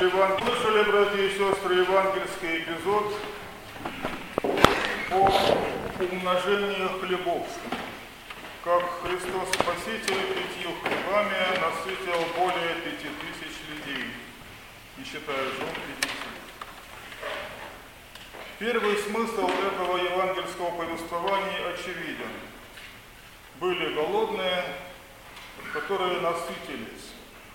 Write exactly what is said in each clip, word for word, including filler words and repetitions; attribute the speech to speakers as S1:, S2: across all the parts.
S1: Слышали, братья и сестры, евангельский эпизод о умножении хлебов. Как Христос Спаситель пятью хлебами насытил более пяти тысяч людей, не считая жен и детей. Первый смысл этого евангельского повествования очевиден. Были голодные, которые насытились.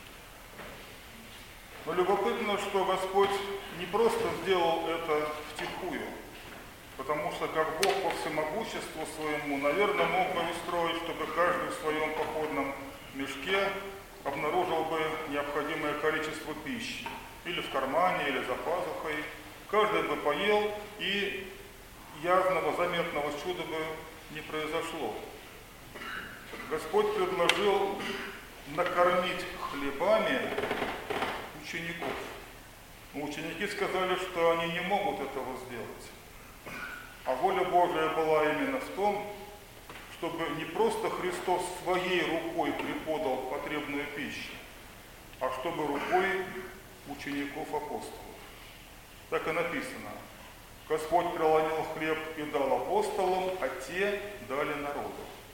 S1: Но любопытно, что Господь не просто сделал это втихую, потому что как Бог по всемогуществу своему, наверное, мог бы устроить, чтобы каждый в своем походном мешке обнаружил бы необходимое количество пищи. Или в кармане, или за пазухой. Каждый бы поел, и явного, заметного чуда бы не произошло. Господь предложил накормить хлебами учеников. Но ученики сказали, что они не могут этого сделать. А воля Божия была именно в том, чтобы не просто Христос своей рукой преподал потребную пищу, а чтобы рукой учеников апостолов. Так и написано. Господь преломил хлеб и дал апостолам, а те дали народу.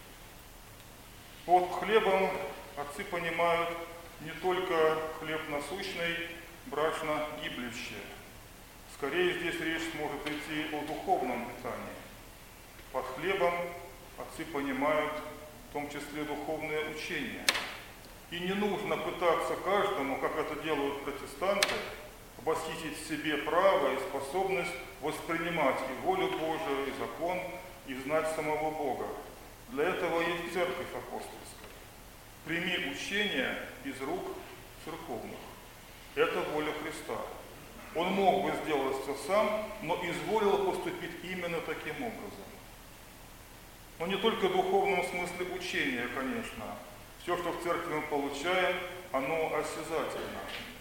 S1: Под хлебом отцы понимают не только хлеб насущный, брачно гиблющий. Скорее здесь речь может идти о духовном питании. Под хлебом отцы понимают в том числе духовное учение. И не нужно пытаться каждому, как это делают протестанты, восхитить в себе право и способность воспринимать и волю Божию, и закон, и знать самого Бога. Для этого есть церковь апостольская. Прими учение из рук церковных. Это воля Христа. Он мог бы сделать все сам, но изволил поступить именно таким образом. Но не только в духовном смысле учения, конечно. Все, что в церкви мы получаем, оно осязательно.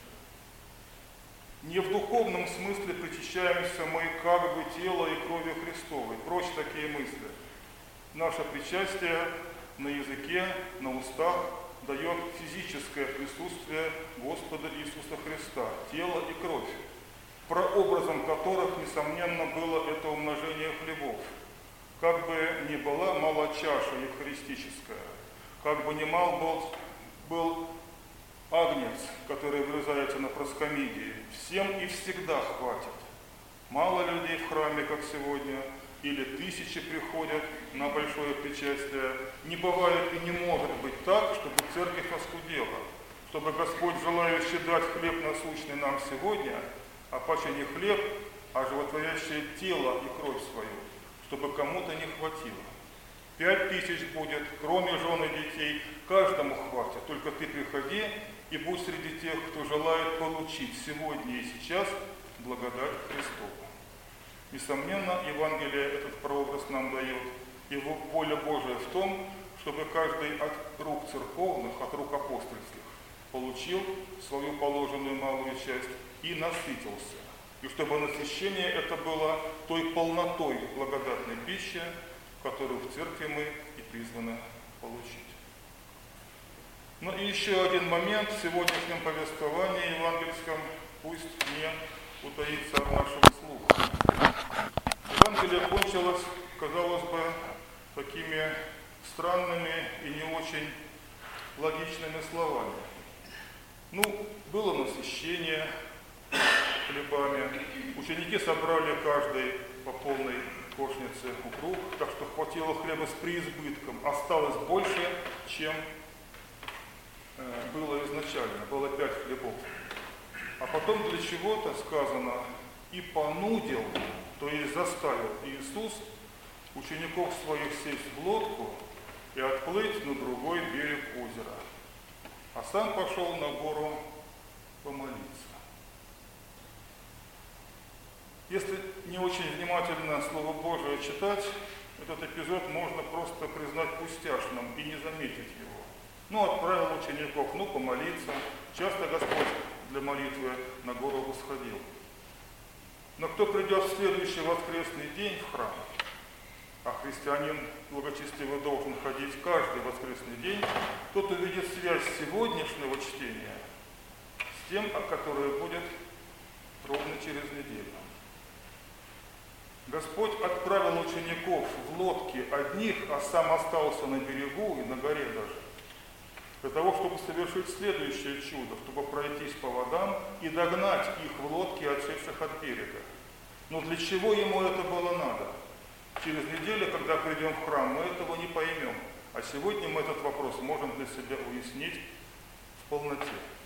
S1: Не в духовном смысле причащаемся мы как бы тела и крови Христовой. Прочь такие мысли. Наше причастие на языке, на устах дает физическое присутствие Господа Иисуса Христа, тело и кровь, прообразом которых, несомненно, было это умножение хлебов. Как бы ни была мала чаша евхаристическая, как бы ни мал был, был агнец, который вырезается на проскомидии, всем и всегда хватит. Мало людей в храме, как сегодня, или тысячи приходят на большое причастие. Не бывает и не может быть так, чтобы церковь оскудела, чтобы Господь, желающий дать хлеб насущный нам сегодня, а паче не хлеб, а животворящее тело и кровь свою, чтобы кому-то не хватило. Пять тысяч будет, кроме жен и детей, каждому хватит. Только ты приходи и будь среди тех, кто желает получить сегодня и сейчас благодать Христову. Несомненно, Евангелие этот прообраз нам дает. И воля Божия в том, чтобы каждый от рук церковных, от рук апостольских получил свою положенную малую часть и насытился. И чтобы насыщение это было той полнотой благодатной пищи, которую в церкви мы и призваны получить. Но и еще один момент в сегодняшнем повествовании евангельском пусть не утаится от нашего слуха. Евангелие кончилось, казалось бы, такими странными и не очень логичными словами. Ну, было насыщение хлебами, ученики собрали каждый по полной кошнице укруг, так что хватило хлеба с преизбытком, осталось больше, чем э, было изначально, было пять хлебов. А потом для чего-то сказано «и понудил», то есть заставил Иисус учеников своих сесть в лодку и отплыть на другой берег озера. А сам пошел на гору помолиться. Если не очень внимательно Слово Божие читать, этот эпизод можно просто признать пустяшным и не заметить его. Ну, отправил учеников, ну, помолиться. Часто Господь для молитвы на гору восходил. Но кто придет в следующий воскресный день в храм, а христианин благочестивый должен ходить каждый воскресный день, тот увидит связь сегодняшнего чтения с тем, которое будет через неделю. Господь отправил учеников в лодке одних, а сам остался на берегу и на горе даже, для того, чтобы совершить следующее чудо, чтобы пройтись по водам и догнать их в лодке, отшедших от берега. Но для чего ему это было надо? Через неделю, когда придем в храм, мы этого не поймем. А сегодня мы этот вопрос можем для себя уяснить в полноте.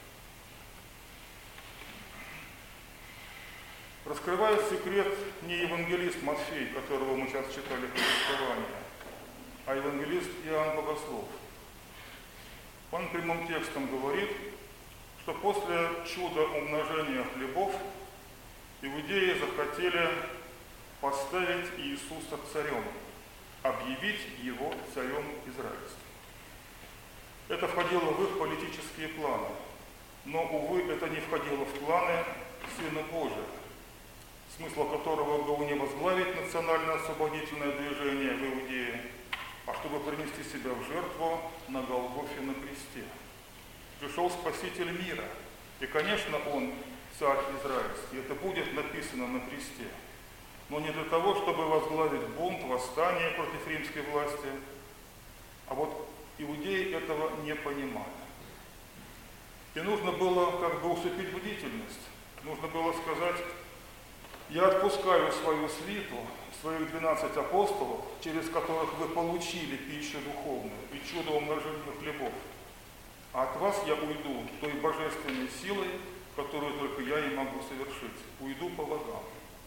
S1: Раскрывает секрет не евангелист Матфей, которого мы сейчас читали повествование, а евангелист Иоанн Богослов. Он прямым текстом говорит, что после чуда умножения хлебов иудеи захотели поставить Иисуса царем, объявить его царем израильским. Это входило в их политические планы, но, увы, это не входило в планы Сына Божия, смысл которого был не возглавить национально-освободительное движение в Иудее, а чтобы принести себя в жертву на Голгофе на кресте. Пришел Спаситель мира, и, конечно, Он царь израильский, это будет написано на кресте, но не для того, чтобы возглавить бунт, восстание против римской власти, а вот иудеи этого не понимали. И нужно было как бы усыпить бдительность, нужно было сказать: я отпускаю свою свиту, своих двенадцать апостолов, через которых вы получили пищу духовную и чудо умножения хлебов. А от вас я уйду той божественной силой, которую только я и могу совершить. Уйду по богам.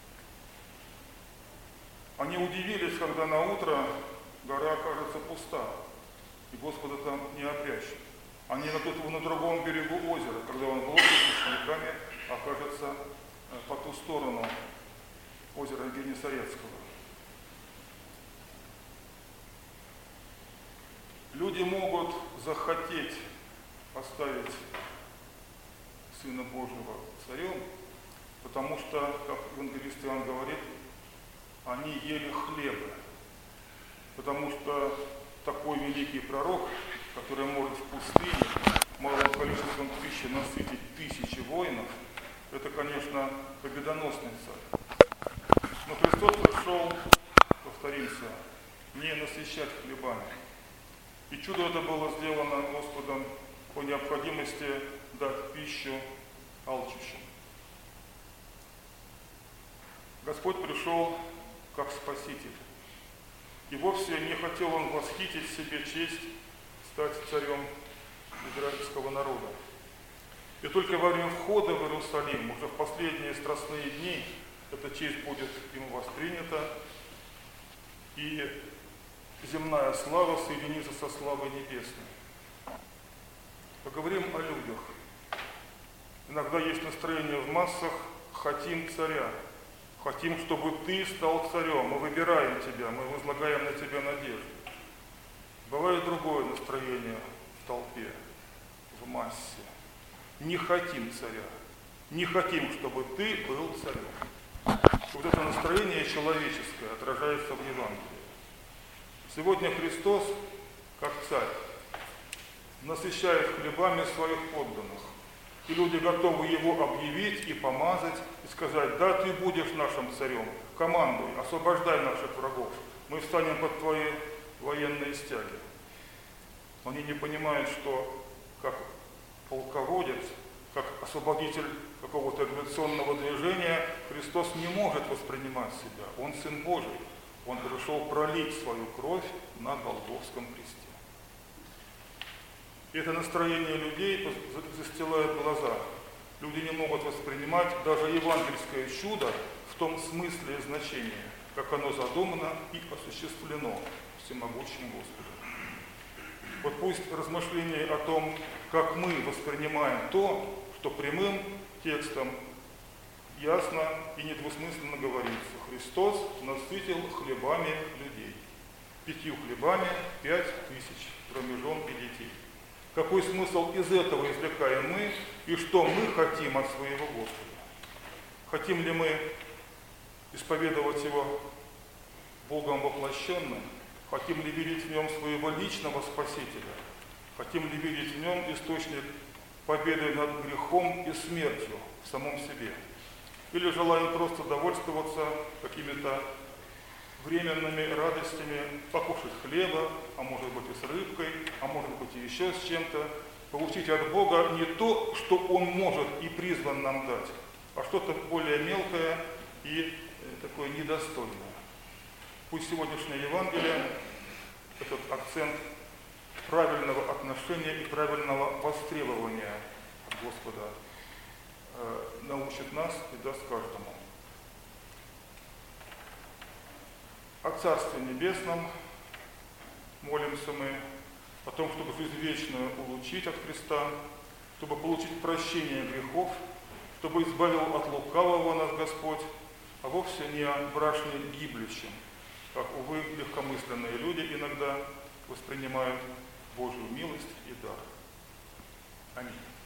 S1: Они удивились, когда на утро гора окажется пуста, и Господа там не опрячет. Они на, на другом берегу озера, когда он в лодке с учениками окажется по ту сторону озера Генесарецкого. Люди могут захотеть поставить Сына Божьего царем, потому что, как евангелист Иоанн говорит, они ели хлебы. Потому что такой великий пророк, который может в пустыне малым количеством пищи насытить тысячи воинов, это, конечно, победоносный царь. Но Христос пришел, повторимся, не насыщать хлебами. И чудо это было сделано Господом по необходимости дать пищу алчущим. Господь пришел как Спаситель. И вовсе не хотел Он восхитить себе честь стать царем израильского народа. И только во время входа в Иерусалим, уже в последние страстные дни, эта честь будет ему воспринята, и земная слава соединится со славой небесной. Поговорим о людях. Иногда есть настроение в массах: хотим царя, хотим, чтобы ты стал царем, мы выбираем тебя, мы возлагаем на тебя надежду. Бывает другое настроение в толпе, в массе. Не хотим царя, не хотим, чтобы ты был царем. Вот это настроение человеческое отражается в Евангелии. Сегодня Христос, как царь, насыщает хлебами своих подданных. И люди готовы его объявить и помазать, и сказать: да, ты будешь нашим царем, командуй, освобождай наших врагов, мы встанем под твои военные стяги. Они не понимают, что как полководец, как освободитель какого-то революционного движения, Христос не может воспринимать себя. Он Сын Божий. Он пришел пролить свою кровь на Голгофском кресте. И это настроение людей застилает глаза. Люди не могут воспринимать даже евангельское чудо в том смысле и значении, как оно задумано и осуществлено всемогущим Господом. Вот пусть размышления о том, как мы воспринимаем то, что прямым текстом ясно и недвусмысленно говорится: Христос насытил хлебами людей. Пятью хлебами пять тысяч, кроме жен и детей. Какой смысл из этого извлекаем мы, и что мы хотим от своего Господа? Хотим ли мы исповедовать Его Богом воплощенным? Хотим ли видеть в Нем своего личного Спасителя? Хотим ли видеть в Нем источник победы над грехом и смертью в самом себе? или желаем просто довольствоваться какими-то временными радостями, покушать хлеба, а может быть и с рыбкой, а может быть и еще с чем-то, получить от Бога не то, что Он может и призван нам дать, а что-то более мелкое и такое недостойное. Пусть сегодняшнее Евангелие, этот акцент правильного отношения и правильного востребования от Господа э, научит нас и даст каждому. О Царстве Небесном молимся мы, о том, чтобы жизнь вечную улучшить от Христа, чтобы получить прощение грехов, чтобы избавил от лукавого нас Господь, а вовсе не о брашне гиблющем, как, увы, легкомысленные люди иногда воспринимают Божью милость и дар. Аминь.